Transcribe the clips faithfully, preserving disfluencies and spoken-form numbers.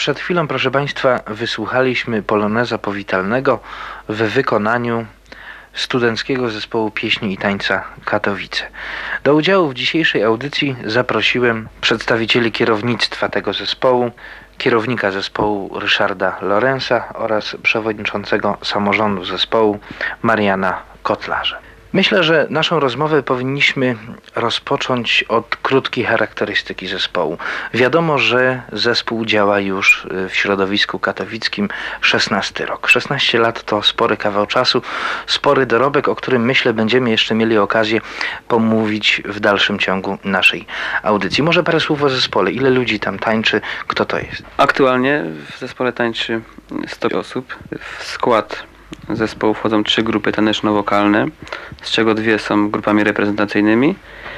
Przed chwilą, proszę Państwa, wysłuchaliśmy poloneza powitalnego w wykonaniu Studenckiego Zespołu Pieśni i Tańca Katowice. Do udziału w dzisiejszej audycji zaprosiłem przedstawicieli kierownictwa tego zespołu, kierownika zespołu Ryszarda Lorenza oraz przewodniczącego samorządu zespołu Mariana Kotlarza. Myślę, że naszą rozmowę powinniśmy rozpocząć od krótkiej charakterystyki zespołu. Wiadomo, że zespół działa już w środowisku katowickim szesnasty rok. szesnaście lat to spory kawał czasu, spory dorobek, o którym myślę będziemy jeszcze mieli okazję pomówić w dalszym ciągu naszej audycji. Może parę słów o zespole. Ile ludzi tam tańczy? Kto to jest? Aktualnie w zespole tańczy sto osób. W skład zespołu wchodzą trzy grupy taneczno-wokalne, z czego dwie są grupami reprezentacyjnymi.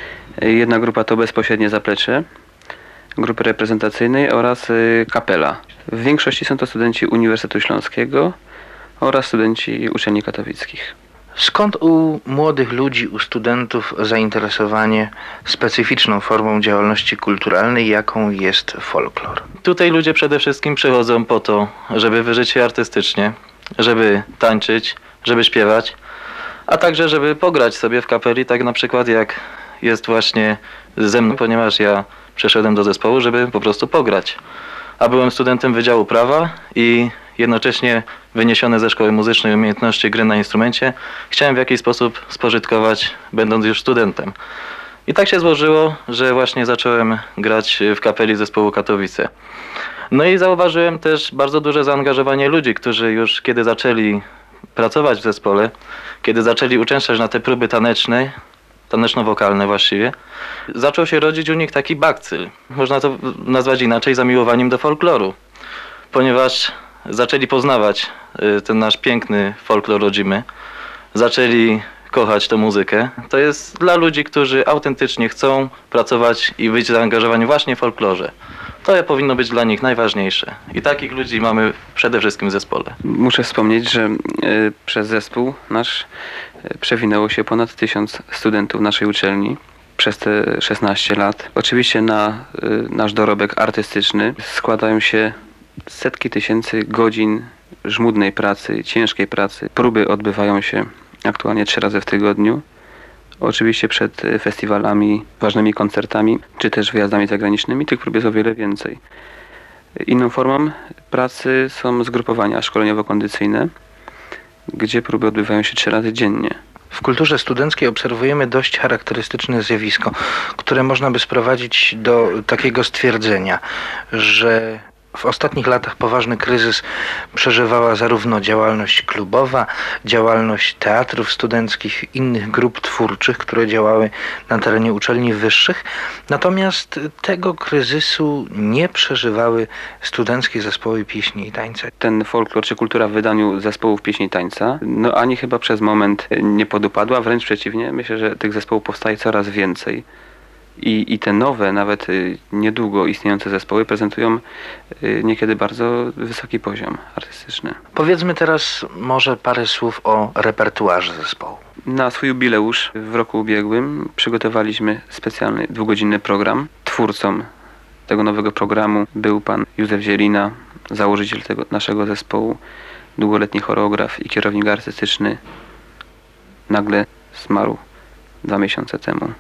Jedna grupa to bezpośrednie zaplecze grupy reprezentacyjnej oraz kapela. W większości są to studenci Uniwersytetu Śląskiego oraz studenci uczelni katowickich. Skąd u młodych ludzi, u studentów zainteresowanie specyficzną formą działalności kulturalnej, jaką jest folklor? Tutaj ludzie przede wszystkim przychodzą po to, żeby wyżyć się artystycznie, żeby tańczyć, żeby śpiewać, a także żeby pograć sobie w kapeli, tak na przykład jak jest właśnie ze mną, ponieważ ja przeszedłem do zespołu, żeby po prostu pograć. A byłem studentem Wydziału Prawa i jednocześnie wyniesione ze szkoły muzycznej umiejętności gry na instrumencie chciałem w jakiś sposób spożytkować, będąc już studentem. I tak się złożyło, że właśnie zacząłem grać w kapeli zespołu Katowice. No i zauważyłem też bardzo duże zaangażowanie ludzi, którzy już kiedy zaczęli pracować w zespole, kiedy zaczęli uczęszczać na te próby taneczne, taneczno-wokalne właściwie, zaczął się rodzić u nich taki bakcyl. Można to nazwać inaczej, zamiłowaniem do folkloru, ponieważ zaczęli poznawać ten nasz piękny folklor rodzimy, zaczęli kochać tę muzykę. To jest dla ludzi, którzy autentycznie chcą pracować i być zaangażowani właśnie w folklorze. To powinno być dla nich najważniejsze. I takich ludzi mamy przede wszystkim w zespole. Muszę wspomnieć, że y, przez zespół nasz y, przewinęło się ponad tysiąc studentów naszej uczelni przez te szesnaście lat. Oczywiście na y, nasz dorobek artystyczny składają się setki tysięcy godzin żmudnej pracy, ciężkiej pracy. Próby odbywają się aktualnie trzy razy w tygodniu. Oczywiście przed festiwalami, ważnymi koncertami, czy też wyjazdami zagranicznymi tych prób jest o wiele więcej. Inną formą pracy są zgrupowania szkoleniowo-kondycyjne, gdzie próby odbywają się trzy razy dziennie. W kulturze studenckiej obserwujemy dość charakterystyczne zjawisko, które można by sprowadzić do takiego stwierdzenia, że w ostatnich latach poważny kryzys przeżywała zarówno działalność klubowa, działalność teatrów studenckich, innych grup twórczych, które działały na terenie uczelni wyższych. Natomiast tego kryzysu nie przeżywały studenckie zespoły pieśni i tańca. Ten folklor czy kultura w wydaniu zespołów pieśni i tańca, no ani chyba przez moment nie podupadła, wręcz przeciwnie. Myślę, że tych zespołów powstaje coraz więcej. I, I te nowe, nawet y, niedługo istniejące zespoły prezentują y, niekiedy bardzo wysoki poziom artystyczny. Powiedzmy teraz może parę słów o repertuarze zespołu. Na swój jubileusz w roku ubiegłym przygotowaliśmy specjalny dwugodzinny program. Twórcą tego nowego programu był pan Józef Zielina, założyciel tego naszego zespołu, długoletni choreograf i kierownik artystyczny. Nagle zmarł dwa miesiące temu.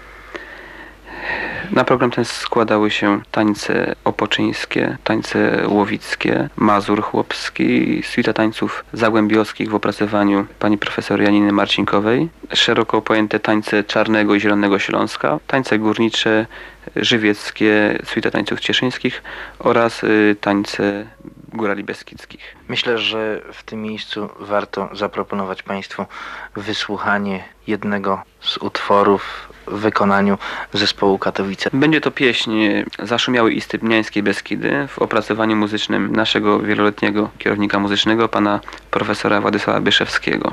Na program ten składały się tańce opoczyńskie, tańce łowickie, mazur chłopski, suita tańców zagłębiowskich w opracowaniu pani profesor Janiny Marcinkowej, szeroko pojęte tańce Czarnego i Zielonego Śląska, tańce górnicze, żywieckie, suita tańców cieszyńskich oraz y, tańce górali beskidzkich. Myślę, że w tym miejscu warto zaproponować Państwu wysłuchanie jednego z utworów w wykonaniu zespołu Katowice. Będzie to pieśń Zaszumiały i Stypniańskie Beskidy w opracowaniu muzycznym naszego wieloletniego kierownika muzycznego, pana profesora Władysława Byszewskiego.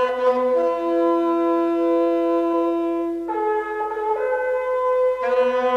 Thank you.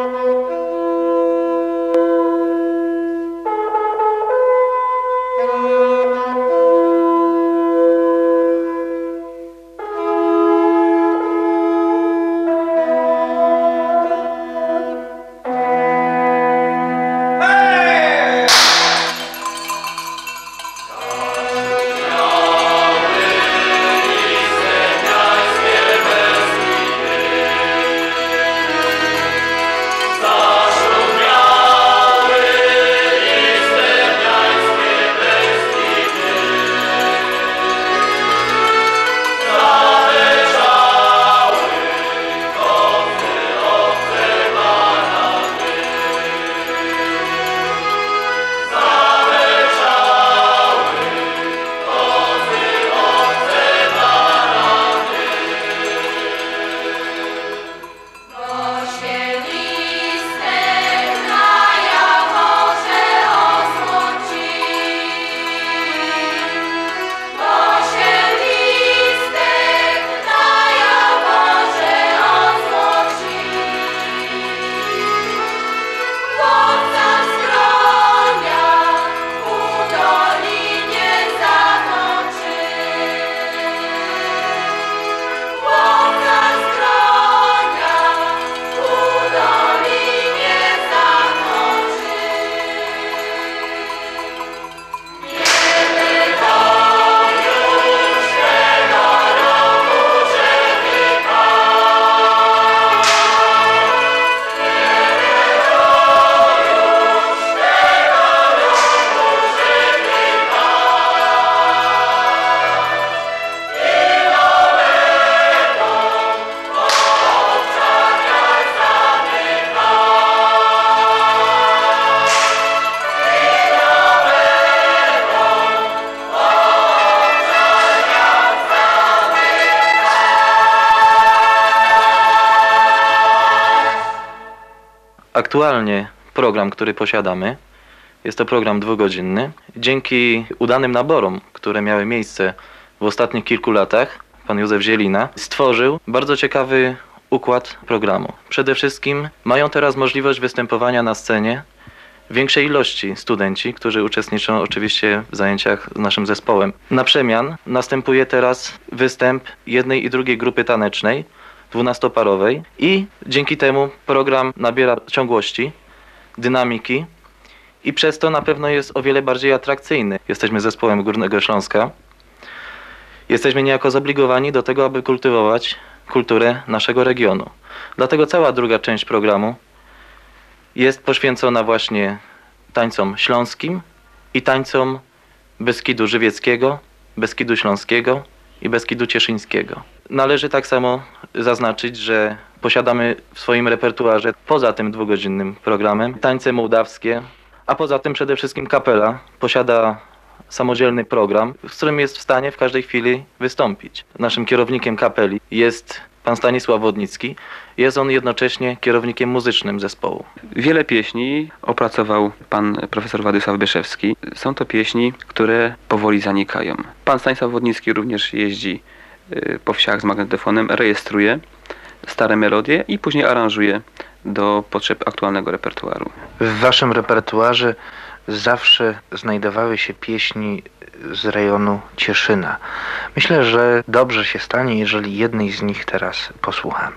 Aktualnie program, który posiadamy, jest to program dwugodzinny. Dzięki udanym naborom, które miały miejsce w ostatnich kilku latach, pan Józef Zielina stworzył bardzo ciekawy układ programu. Przede wszystkim mają teraz możliwość występowania na scenie większej ilości studenci, którzy uczestniczą oczywiście w zajęciach z naszym zespołem. Na przemian następuje teraz występ jednej i drugiej grupy tanecznej, dwunastoparowej, i dzięki temu program nabiera ciągłości, dynamiki i przez to na pewno jest o wiele bardziej atrakcyjny. Jesteśmy zespołem Górnego Śląska. Jesteśmy niejako zobligowani do tego, aby kultywować kulturę naszego regionu. Dlatego cała druga część programu jest poświęcona właśnie tańcom śląskim i tańcom Beskidu Żywieckiego, Beskidu Śląskiego i Beskidu Cieszyńskiego. Należy tak samo zaznaczyć, że posiadamy w swoim repertuarze poza tym dwugodzinnym programem tańce mołdawskie, a poza tym przede wszystkim kapela posiada samodzielny program, w którym jest w stanie w każdej chwili wystąpić. Naszym kierownikiem kapeli jest pan Stanisław Wodnicki. Jest on jednocześnie kierownikiem muzycznym zespołu. Wiele pieśni opracował pan profesor Władysław Byszewski. Są to pieśni, które powoli zanikają. Pan Stanisław Wodnicki również jeździ y, po wsiach z magnetofonem, rejestruje stare melodie i później aranżuje do potrzeb aktualnego repertuaru. W waszym repertuarze zawsze znajdowały się pieśni z rejonu Cieszyna. Myślę, że dobrze się stanie, jeżeli jednej z nich teraz posłuchamy.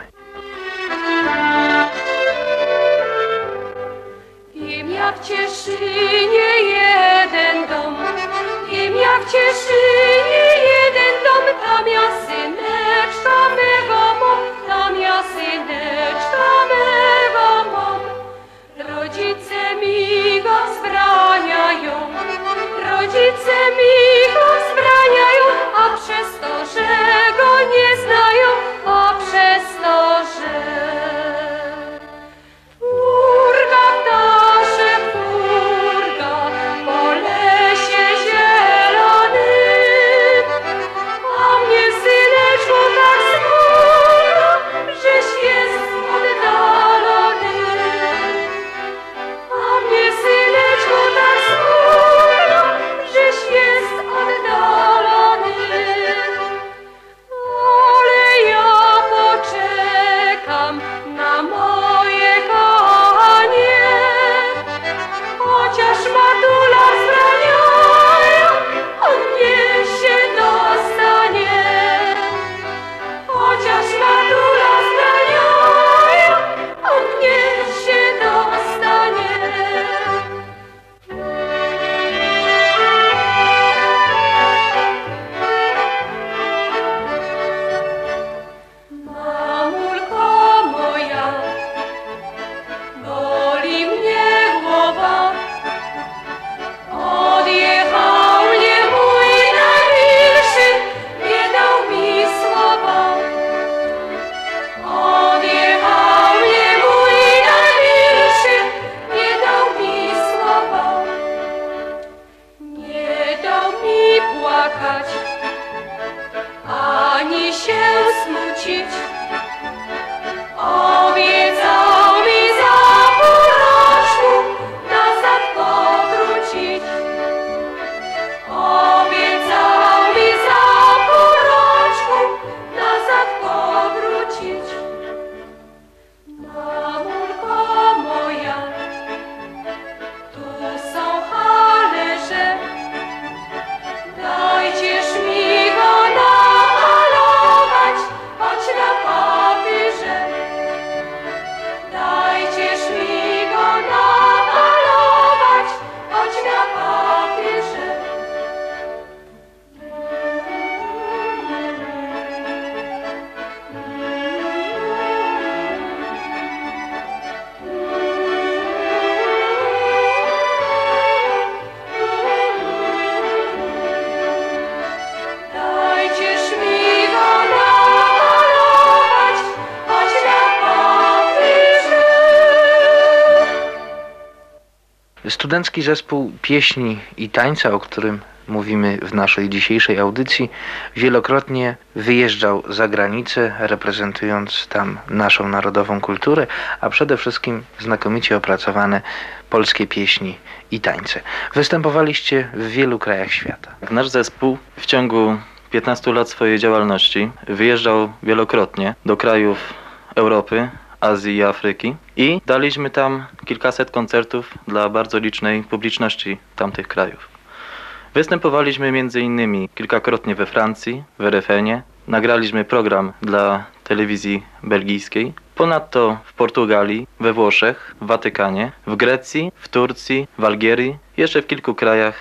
Wiem, jak w Cieszynie jeden dom, wiem, jak w Cieszynie jeden dom, tam ja syneczka mego mam, tam ja syneczka mego mam. Rodzice mi go zbraniają, rodzice mi go zbraniają, a przez to, że go nie znają, a przez to, że furga ptasze, furga po lesie zielonym, a mnie syneczku tak smutno, żeś jest oddalony. A mnie syneczku tak smutno, żeś jest oddalony. Ale ja poczekam na moje kochanie, chociaż matula zbraniają, on mnie się dostanie. Chociaż matula zbraniają, on mnie się dostanie. Mamulko moja, boli mnie głowa, odjechał mnie mój najmilszy, nie dał mi słowa. Odjechał mnie mój najmilszy, nie dał mi słowa. Nie dał mi płakać, ani się smucić. Obiecał mi za pół roczku nazad powrócić. Obiecał mi za pół roczku nazad powrócić. Mamulko moja, tu są talerze, dajcież mi go namalować, choć na papierze. Dajcież mi go namalować, choć na papierze. Dajcież mi go namalować, choć na papierze. Studencki zespół pieśni i tańca, o którym mówimy w naszej dzisiejszej audycji, wielokrotnie wyjeżdżał za granicę, reprezentując tam naszą narodową kulturę, a przede wszystkim znakomicie opracowane polskie pieśni i tańce. Występowaliście w wielu krajach świata. Nasz zespół w ciągu piętnastu lat swojej działalności wyjeżdżał wielokrotnie do krajów Europy, Azji i Afryki i daliśmy tam kilkaset koncertów dla bardzo licznej publiczności tamtych krajów. Występowaliśmy między innymi kilkakrotnie we Francji, w R F N-ie, nagraliśmy program dla telewizji belgijskiej, ponadto w Portugalii, we Włoszech, w Watykanie, w Grecji, w Turcji, w Algierii, jeszcze w kilku krajach,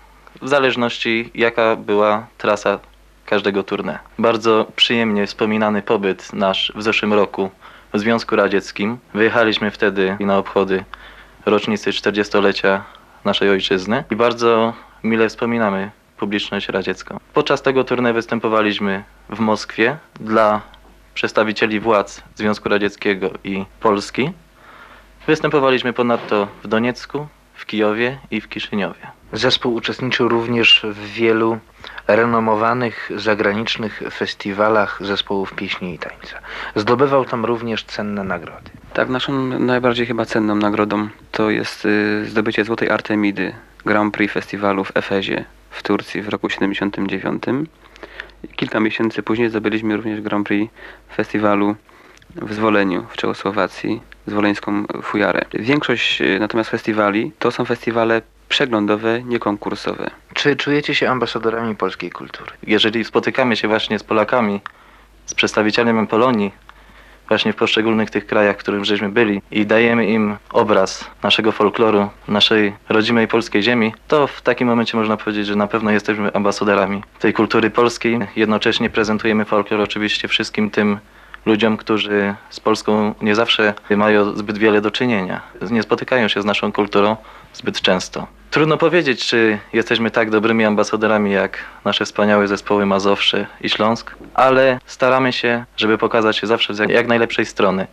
w zależności jaka była trasa każdego tournée. Bardzo przyjemnie wspominany pobyt nasz w zeszłym roku w Związku Radzieckim. Wyjechaliśmy wtedy na obchody rocznicy czterdziestolecia naszej ojczyzny i bardzo mile wspominamy publiczność radziecką. Podczas tego tournée występowaliśmy w Moskwie dla przedstawicieli władz Związku Radzieckiego i Polski. Występowaliśmy ponadto w Doniecku, w Kijowie i w Kiszyniowie. Zespół uczestniczył również w wielu renomowanych zagranicznych festiwalach zespołów pieśni i tańca. Zdobywał tam również cenne nagrody. Tak, naszą najbardziej chyba cenną nagrodą to jest y, zdobycie Złotej Artemidy Grand Prix festiwalu w Efezie w Turcji w roku siedemdziesiątym dziewiątym. Kilka miesięcy później zdobyliśmy również Grand Prix festiwalu w Zwoleniu w Czechosłowacji, zwoleńską fujarę. Większość y, natomiast festiwali to są festiwale przeglądowe, niekonkursowe. Czy czujecie się ambasadorami polskiej kultury? Jeżeli spotykamy się właśnie z Polakami, z przedstawicielami Polonii, właśnie w poszczególnych tych krajach, w których żeśmy byli i dajemy im obraz naszego folkloru, naszej rodzimej polskiej ziemi, to w takim momencie można powiedzieć, że na pewno jesteśmy ambasadorami tej kultury polskiej. Jednocześnie prezentujemy folklor oczywiście wszystkim tym ludziom, którzy z Polską nie zawsze mają zbyt wiele do czynienia. Nie spotykają się z naszą kulturą zbyt często. Trudno powiedzieć, czy jesteśmy tak dobrymi ambasadorami jak nasze wspaniałe zespoły Mazowsze i Śląsk, ale staramy się, żeby pokazać się zawsze z jak, jak najlepszej strony.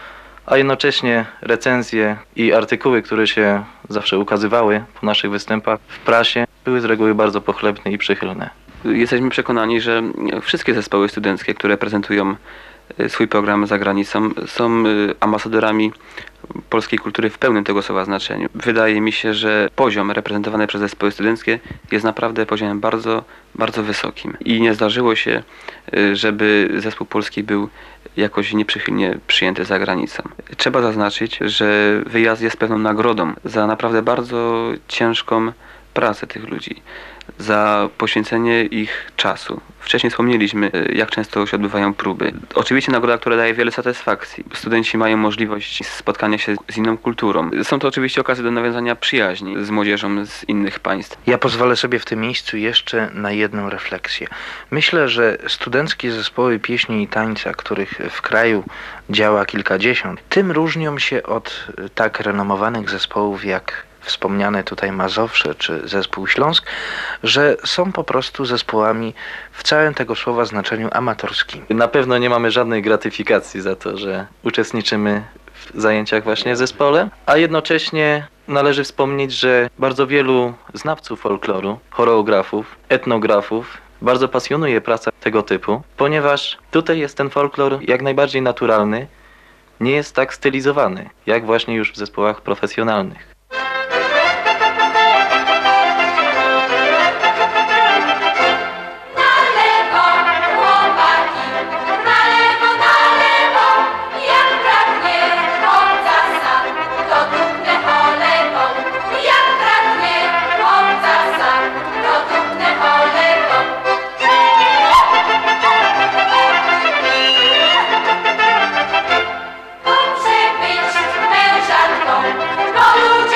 A jednocześnie recenzje i artykuły, które się zawsze ukazywały po naszych występach w prasie, były z reguły bardzo pochlebne i przychylne. Jesteśmy przekonani, że wszystkie zespoły studenckie, które prezentują swój program za granicą, są ambasadorami polskiej kultury w pełnym tego słowa znaczeniu. Wydaje mi się, że poziom reprezentowany przez zespoły studenckie jest naprawdę poziomem bardzo, bardzo wysokim. I nie zdarzyło się, żeby zespół polski był jakoś nieprzychylnie przyjęty za granicą. Trzeba zaznaczyć, że wyjazd jest pewną nagrodą za naprawdę bardzo ciężką pracę tych ludzi, za poświęcenie ich czasu. Wcześniej wspomnieliśmy, jak często się odbywają próby. Oczywiście nagroda, która daje wiele satysfakcji. Studenci mają możliwość spotkania się z inną kulturą. Są to oczywiście okazje do nawiązania przyjaźni z młodzieżą z innych państw. Ja pozwolę sobie w tym miejscu jeszcze na jedną refleksję. Myślę, że studenckie zespoły pieśni i tańca, których w kraju działa kilkadziesiąt, tym różnią się od tak renomowanych zespołów jak wspomniane tutaj Mazowsze czy zespół Śląsk, że są po prostu zespołami w całym tego słowa znaczeniu amatorskim. Na pewno nie mamy żadnej gratyfikacji za to, że uczestniczymy w zajęciach właśnie w zespole, a jednocześnie należy wspomnieć, że bardzo wielu znawców folkloru, choreografów, etnografów bardzo pasjonuje praca tego typu, ponieważ tutaj jest ten folklor jak najbardziej naturalny, nie jest tak stylizowany, jak właśnie już w zespołach profesjonalnych. Mężatką, bo ludzie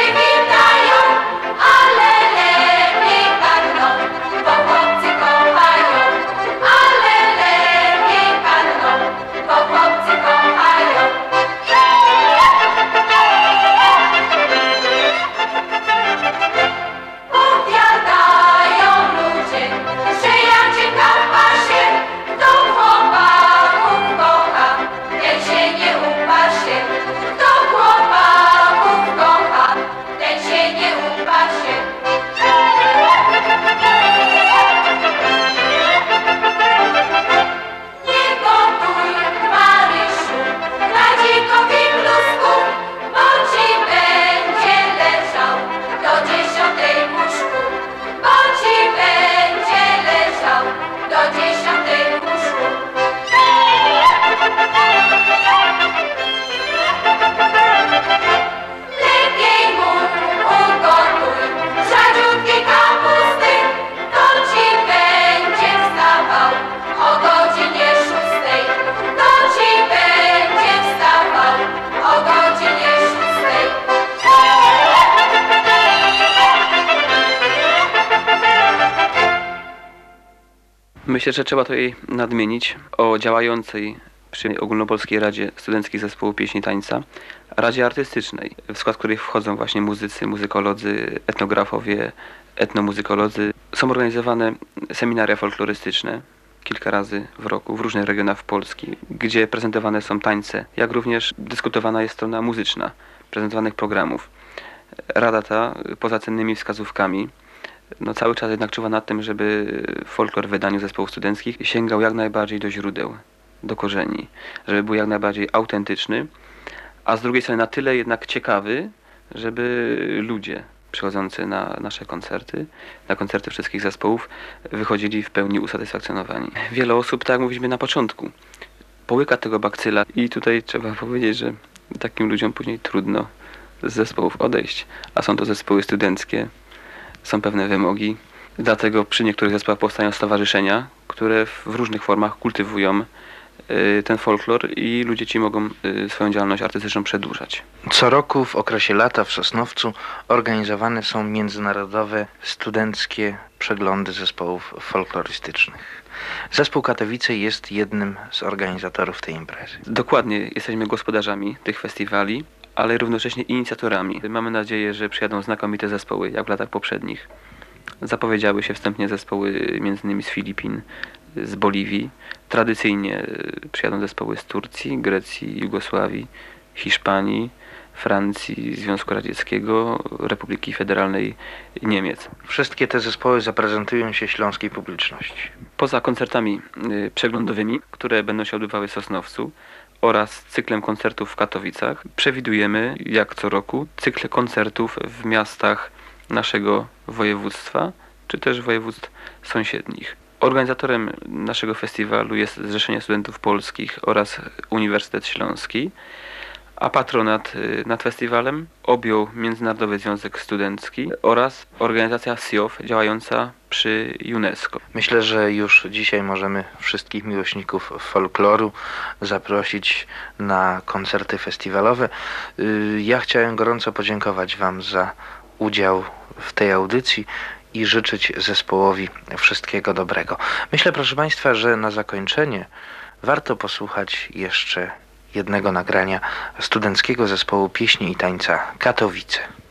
Myślę, że trzeba tutaj nadmienić o działającej przy Ogólnopolskiej Radzie Studenckich Zespołów Pieśni i Tańca Radzie Artystycznej, w skład której wchodzą właśnie muzycy, muzykolodzy, etnografowie, etnomuzykolodzy. Są organizowane seminaria folklorystyczne kilka razy w roku w różnych regionach Polski, gdzie prezentowane są tańce, jak również dyskutowana jest strona muzyczna prezentowanych programów. Rada ta, poza cennymi wskazówkami, no cały czas jednak czuwa nad tym, żeby folklor w wydaniu zespołów studenckich sięgał jak najbardziej do źródeł, do korzeni, żeby był jak najbardziej autentyczny, a z drugiej strony na tyle jednak ciekawy, żeby ludzie przychodzący na nasze koncerty, na koncerty wszystkich zespołów, wychodzili w pełni usatysfakcjonowani. Wiele osób, tak jak mówiliśmy na początku, połyka tego bakcyla i tutaj trzeba powiedzieć, że takim ludziom później trudno z zespołów odejść, a są to zespoły studenckie, są pewne wymogi, dlatego przy niektórych zespołach powstają stowarzyszenia, które w różnych formach kultywują ten folklor i ludzie ci mogą swoją działalność artystyczną przedłużać. Co roku w okresie lata w Sosnowcu organizowane są międzynarodowe studenckie przeglądy zespołów folklorystycznych. Zespół Katowice jest jednym z organizatorów tej imprezy. Dokładnie, jesteśmy gospodarzami tych festiwali, ale równocześnie inicjatorami. Mamy nadzieję, że przyjadą znakomite zespoły, jak w latach poprzednich. Zapowiedziały się wstępnie zespoły między innymi z Filipin, z Boliwii. Tradycyjnie przyjadą zespoły z Turcji, Grecji, Jugosławii, Hiszpanii, Francji, Związku Radzieckiego, Republiki Federalnej Niemiec. Wszystkie te zespoły zaprezentują się śląskiej publiczności. Poza koncertami przeglądowymi, które będą się odbywały w Sosnowcu oraz cyklem koncertów w Katowicach, przewidujemy, jak co roku, cykl koncertów w miastach naszego województwa, czy też województw sąsiednich. Organizatorem naszego festiwalu jest Zrzeszenie Studentów Polskich oraz Uniwersytet Śląski, a patronat nad festiwalem objął Międzynarodowy Związek Studencki oraz organizacja S I O F działająca przy UNESCO. Myślę, że już dzisiaj możemy wszystkich miłośników folkloru zaprosić na koncerty festiwalowe. Ja chciałem gorąco podziękować Wam za udział w tej audycji i życzyć zespołowi wszystkiego dobrego. Myślę, proszę Państwa, że na zakończenie warto posłuchać jeszcze jednego nagrania studenckiego zespołu pieśni i tańca Katowice.